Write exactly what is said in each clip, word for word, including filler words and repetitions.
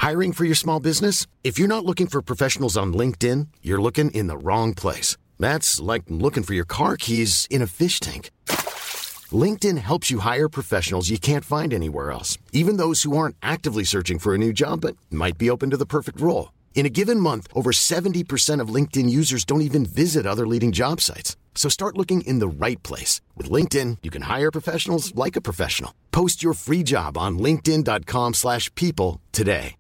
Hiring for your small business? If you're not looking for professionals on LinkedIn, you're looking in the wrong place. That's like looking for your car keys in a fish tank. LinkedIn helps you hire professionals you can't find anywhere else, even those who aren't actively searching for a new job but might be open to the perfect role. In a given month, over seventy percent of LinkedIn users don't even visit other leading job sites. So start looking in the right place. With LinkedIn, you can hire professionals like a professional. Post your free job on linkedin.com slash people today.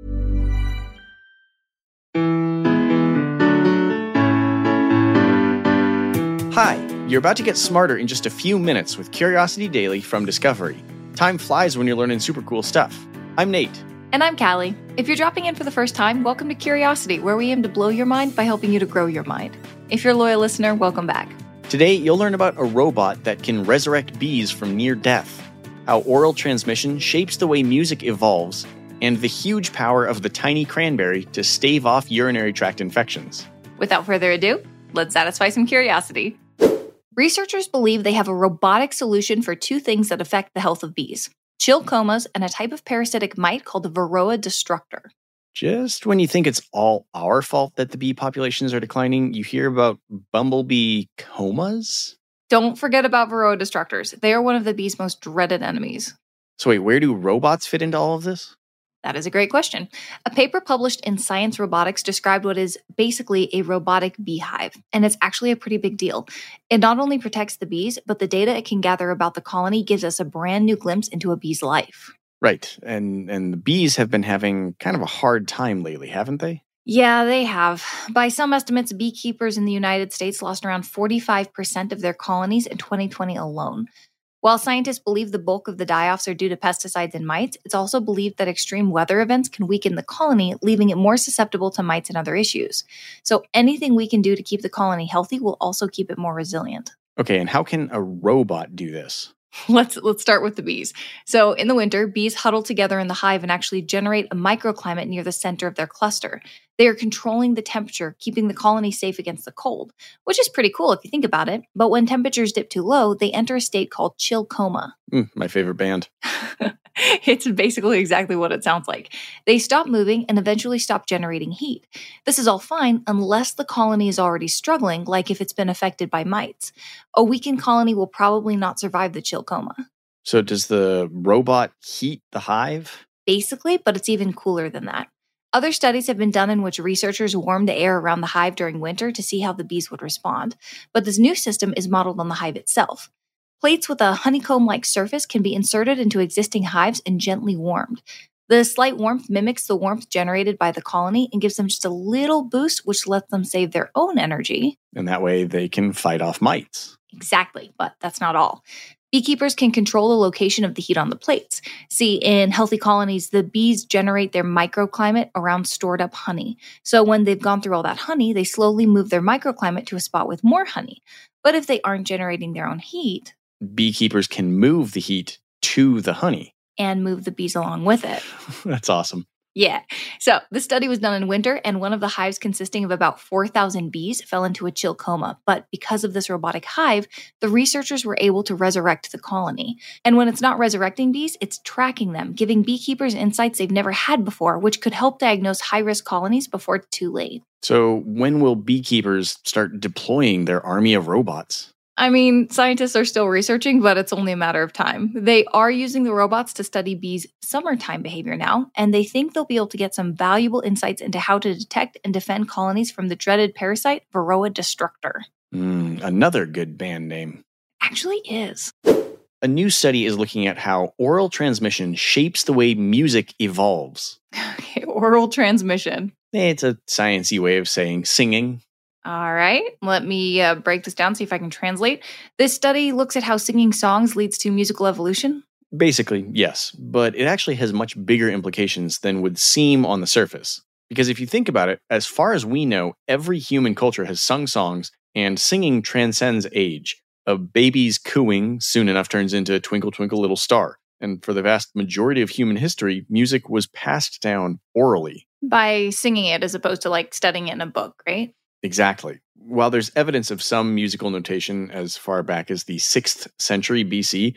Hi, you're about to get smarter in just a few minutes with Curiosity Daily from Discovery. Time flies when you're learning super cool stuff. I'm Nate. And I'm Callie. If you're dropping in for the first time, welcome to Curiosity, where we aim to blow your mind by helping you to grow your mind. If you're a loyal listener, welcome back. Today, you'll learn about a robot that can resurrect bees from near death, how oral transmission shapes the way music evolves, and the huge power of the tiny cranberry to stave off urinary tract infections. Without further ado, let's satisfy some curiosity. Researchers believe they have a robotic solution for two things that affect the health of bees: chill comas and a type of parasitic mite called the Varroa destructor. Just when you think it's all our fault that the bee populations are declining, you hear about bumblebee comas? Don't forget about Varroa destructors. They are one of the bees' most dreaded enemies. So wait, where do robots fit into all of this? That is a great question. A paper published in Science Robotics described what is basically a robotic beehive, and it's actually a pretty big deal. It not only protects the bees, but the data it can gather about the colony gives us a brand new glimpse into a bee's life. Right, and and the bees have been having kind of a hard time lately, haven't they? Yeah, they have. By some estimates, beekeepers in the United States lost around forty-five percent of their colonies in twenty twenty alone. While scientists believe the bulk of the die-offs are due to pesticides and mites, it's also believed that extreme weather events can weaken the colony, leaving it more susceptible to mites and other issues. So anything we can do to keep the colony healthy will also keep it more resilient. Okay, and how can a robot do this? Let's let's start with the bees. So in the winter, bees huddle together in the hive and actually generate a microclimate near the center of their cluster. They are controlling the temperature, keeping the colony safe against the cold, which is pretty cool if you think about it. But when temperatures dip too low, they enter a state called chill coma. Mm, my favorite band. It's basically exactly what it sounds like. They stop moving and eventually stop generating heat. This is all fine unless the colony is already struggling, like if it's been affected by mites. A weakened colony will probably not survive the chill coma. So does the robot heat the hive? Basically, but it's even cooler than that. Other studies have been done in which researchers warm the air around the hive during winter to see how the bees would respond. But this new system is modeled on the hive itself. Plates with a honeycomb-like surface can be inserted into existing hives and gently warmed. The slight warmth mimics the warmth generated by the colony and gives them just a little boost, which lets them save their own energy. And that way they can fight off mites. Exactly, but that's not all. Beekeepers can control the location of the heat on the plates. See, in healthy colonies, the bees generate their microclimate around stored up honey. So when they've gone through all that honey, they slowly move their microclimate to a spot with more honey. But if they aren't generating their own heat, beekeepers can move the heat to the honey. And move the bees along with it. That's awesome. Yeah. So this study was done in winter, and one of the hives consisting of about four thousand bees fell into a chill coma. But because of this robotic hive, the researchers were able to resurrect the colony. And when it's not resurrecting bees, it's tracking them, giving beekeepers insights they've never had before, which could help diagnose high-risk colonies before it's too late. So when will beekeepers start deploying their army of robots? I mean, scientists are still researching, but it's only a matter of time. They are using the robots to study bees' summertime behavior now, and they think they'll be able to get some valuable insights into how to detect and defend colonies from the dreaded parasite Varroa destructor. Mm, another good band name. Actually is. A new study is looking at how oral transmission shapes the way music evolves. Okay, oral transmission. It's a sciencey way of saying singing. All right, let me uh, break this down, see if I can translate. This study looks at how singing songs leads to musical evolution. Basically, yes, but it actually has much bigger implications than would seem on the surface. Because if you think about it, as far as we know, every human culture has sung songs, and singing transcends age. A baby's cooing soon enough turns into Twinkle Twinkle Little Star. And for the vast majority of human history, music was passed down orally. By singing it as opposed to like studying it in a book, right? Exactly. While there's evidence of some musical notation as far back as the sixth century B C,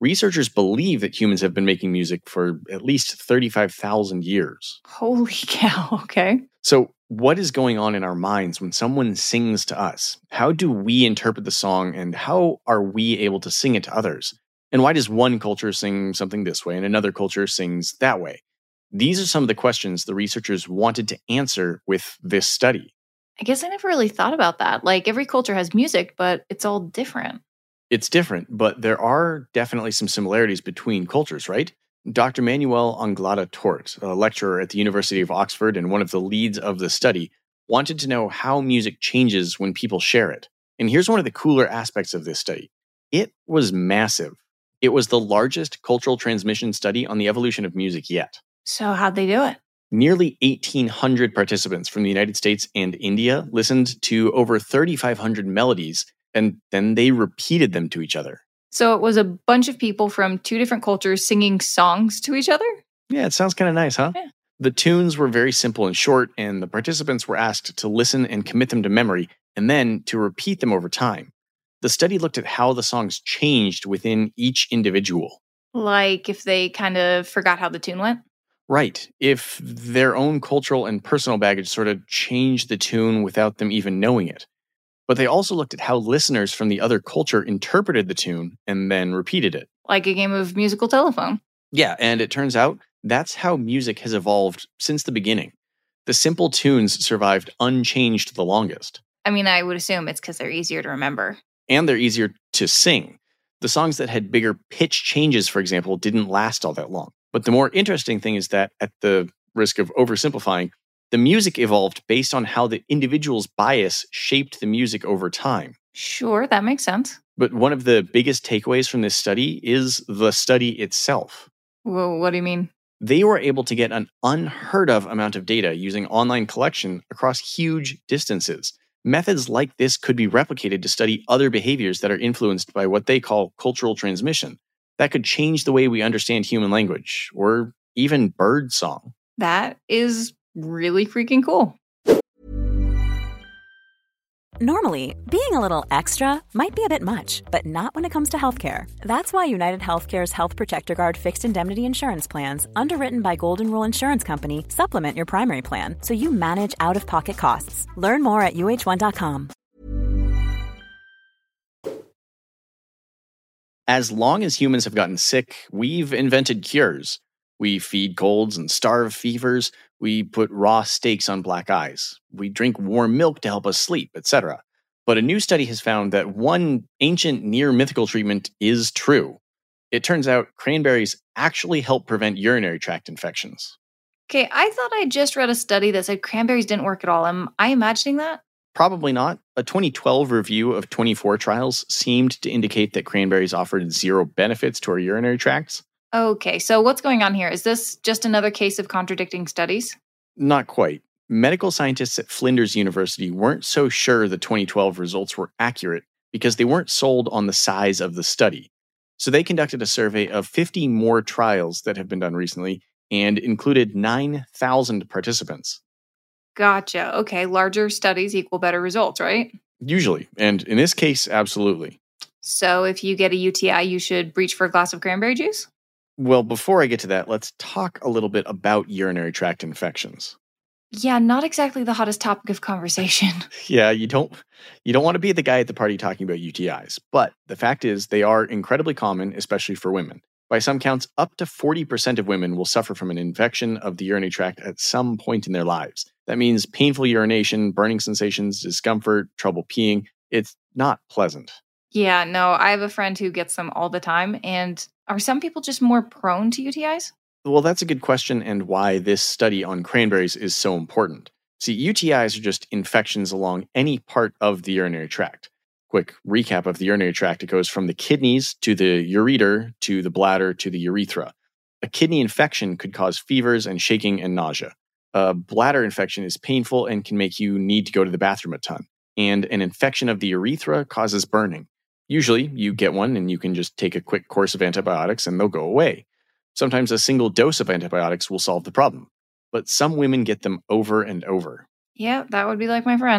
Researchers believe that humans have been making music for at least thirty-five thousand years. Holy cow, okay. So, what is going on in our minds when someone sings to us? How do we interpret the song, and how are we able to sing it to others? And why does one culture sing something this way and another culture sings that way? These are some of the questions the researchers wanted to answer with this study. I guess I never really thought about that. Like, every culture has music, but it's all different. It's different, but there are definitely some similarities between cultures, right? Doctor Manuel Anglada Tort, a lecturer at the University of Oxford and one of the leads of the study, wanted to know how music changes when people share it. And here's one of the cooler aspects of this study. It was massive. It was the largest cultural transmission study on the evolution of music yet. So how'd they do it? Nearly eighteen hundred participants from the United States and India listened to over thirty-five hundred melodies, and then they repeated them to each other. So it was a bunch of people from two different cultures singing songs to each other? Yeah, it sounds kind of nice, huh? Yeah. The tunes were very simple and short, and the participants were asked to listen and commit them to memory, and then to repeat them over time. The study looked at how the songs changed within each individual. Like if they kind of forgot how the tune went? Right. If their own cultural and personal baggage sort of changed the tune without them even knowing it. But they also looked at how listeners from the other culture interpreted the tune and then repeated it. Like a game of musical telephone. Yeah, and it turns out that's how music has evolved since the beginning. The simple tunes survived unchanged the longest. I mean, I would assume it's because they're easier to remember. And they're easier to sing. The songs that had bigger pitch changes, for example, didn't last all that long. But the more interesting thing is that, at the risk of oversimplifying, the music evolved based on how the individual's bias shaped the music over time. Sure, that makes sense. But one of the biggest takeaways from this study is the study itself. Well, what do you mean? They were able to get an unheard of amount of data using online collection across huge distances. Methods like this could be replicated to study other behaviors that are influenced by what they call cultural transmission. That could change the way we understand human language, or even bird song. That is really freaking cool. Normally, being a little extra might be a bit much, but not when it comes to healthcare. That's why United Healthcare's Health Protector Guard fixed indemnity insurance plans, underwritten by Golden Rule Insurance Company, supplement your primary plan so you manage out-of-pocket costs. Learn more at U H one dot com. As long as humans have gotten sick, we've invented cures. We feed colds and starve fevers. We put raw steaks on black eyes. We drink warm milk to help us sleep, et cetera. But a new study has found that one ancient near-mythical treatment is true. It turns out cranberries actually help prevent urinary tract infections. Okay, I thought I just read a study that said cranberries didn't work at all. Am I imagining that? Probably not. A twenty twelve review of twenty-four trials seemed to indicate that cranberries offered zero benefits to our urinary tracts. Okay, so what's going on here? Is this just another case of contradicting studies? Not quite. Medical scientists at Flinders University weren't so sure the twenty twelve results were accurate because they weren't sold on the size of the study. So they conducted a survey of fifty more trials that have been done recently and included nine thousand participants. Gotcha. Okay, larger studies equal better results, right? Usually, and in this case, absolutely. So if you get a U T I, you should reach for a glass of cranberry juice? Well, before I get to that, let's talk a little bit about urinary tract infections. Yeah, not exactly the hottest topic of conversation. Yeah, you don't you don't want to be the guy at the party talking about U T Is, but the fact is they are incredibly common, especially for women. By some counts, up to forty percent of women will suffer from an infection of the urinary tract at some point in their lives. That means painful urination, burning sensations, discomfort, trouble peeing. It's not pleasant. Yeah, no, I have a friend who gets them all the time. And are some people just more prone to U T Is? Well, that's a good question, and why this study on cranberries is so important. See, U T Is are just infections along any part of the urinary tract. Quick recap of the urinary tract: it goes from the kidneys to the ureter to the bladder to the urethra. A kidney infection could cause fevers and shaking and nausea. A bladder infection is painful and can make you need to go to the bathroom a ton. And an infection of the urethra causes burning. Usually, you get one and you can just take a quick course of antibiotics and they'll go away. Sometimes a single dose of antibiotics will solve the problem. But some women get them over and over. Yeah, that would be like my friend.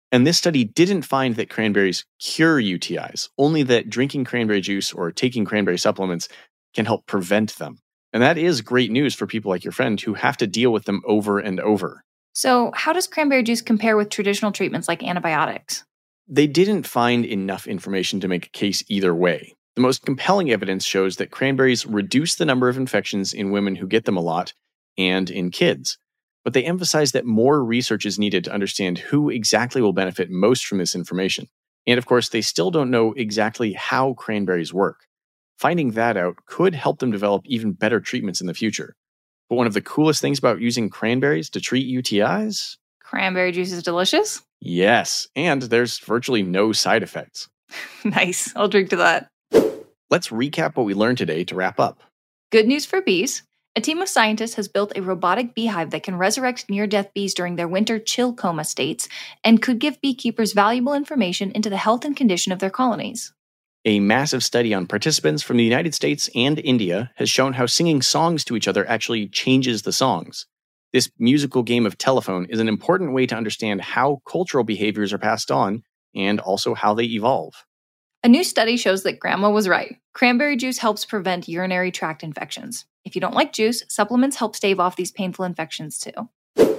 And this study didn't find that cranberries cure U T Is, only that drinking cranberry juice or taking cranberry supplements can help prevent them. And that is great news for people like your friend who have to deal with them over and over. So, how does cranberry juice compare with traditional treatments like antibiotics? They didn't find enough information to make a case either way. The most compelling evidence shows that cranberries reduce the number of infections in women who get them a lot and in kids. But they emphasize that more research is needed to understand who exactly will benefit most from this information. And of course, they still don't know exactly how cranberries work. Finding that out could help them develop even better treatments in the future. But one of the coolest things about using cranberries to treat U T Is? Cranberry juice is delicious? Yes, and there's virtually no side effects. Nice. I'll drink to that. Let's recap what we learned today to wrap up. Good news for bees. A team of scientists has built a robotic beehive that can resurrect near-death bees during their winter chill coma states and could give beekeepers valuable information into the health and condition of their colonies. A massive study on participants from the United States and India has shown how singing songs to each other actually changes the songs. This musical game of telephone is an important way to understand how cultural behaviors are passed on and also how they evolve. A new study shows that Grandma was right. Cranberry juice helps prevent urinary tract infections. If you don't like juice, supplements help stave off these painful infections too.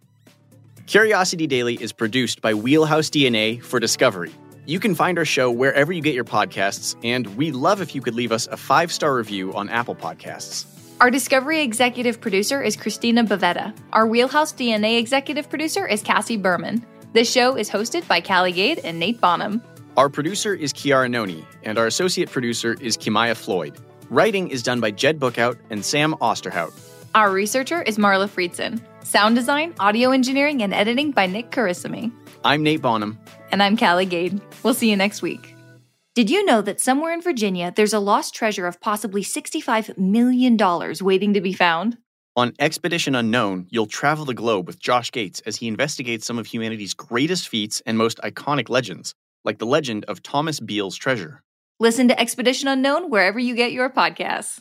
Curiosity Daily is produced by Wheelhouse D N A for Discovery. You can find our show wherever you get your podcasts, and we'd love if you could leave us a five-star review on Apple Podcasts. Our Discovery executive producer is Christina Bavetta. Our Wheelhouse D N A executive producer is Cassie Berman. This show is hosted by Callie Gade and Nate Bonham. Our producer is Kiara Noni, and our associate producer is Kimaya Floyd. Writing is done by Jed Bookout and Sam Osterhout. Our researcher is Marla Friedson. Sound design, audio engineering, and editing by Nick Carissimi. I'm Nate Bonham. And I'm Callie Gade. We'll see you next week. Did you know that somewhere in Virginia, there's a lost treasure of possibly sixty-five million dollars waiting to be found? On Expedition Unknown, you'll travel the globe with Josh Gates as he investigates some of humanity's greatest feats and most iconic legends, like the legend of Thomas Beale's treasure. Listen to Expedition Unknown wherever you get your podcasts.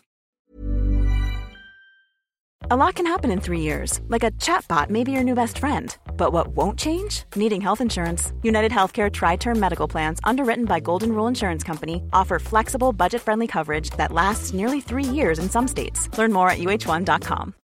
A lot can happen in three years, like a chatbot may be your new best friend. But what won't change? Needing health insurance. United Healthcare Tri-Term Medical Plans, underwritten by Golden Rule Insurance Company, offer flexible, budget-friendly coverage that lasts nearly three years in some states. Learn more at U H one dot com.